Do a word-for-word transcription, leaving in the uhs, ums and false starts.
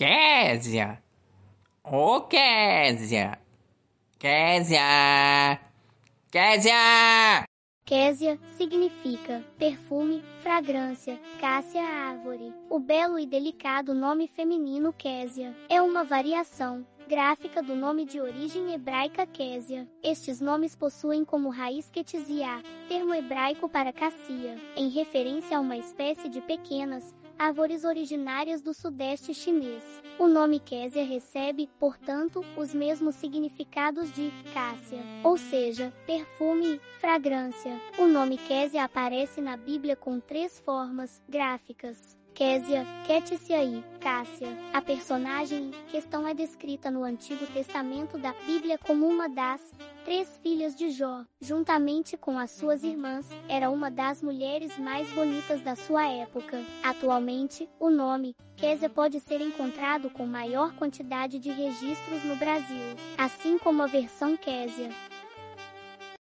Késia! Ô, Késia! Késia! Késia! Késia significa perfume, fragrância, cássia árvore. O belo e delicado nome feminino Késia é uma variação gráfica do nome de origem hebraica Késia. Estes nomes possuem como raiz Quetzia, termo hebraico para cassia, em referência a uma espécie de pequenas árvores originárias do sudeste chinês. O nome Késia recebe, portanto, os mesmos significados de cássia, ou seja, perfume e fragrância. O nome Késia aparece na Bíblia com três formas gráficas: Késia, Quetzia e Cássia. A personagem em questão é descrita no Antigo Testamento da Bíblia como uma das três filhas de Jó. Juntamente com as suas irmãs, era uma das mulheres mais bonitas da sua época. Atualmente, o nome Késia pode ser encontrado com maior quantidade de registros no Brasil, assim como a versão Késia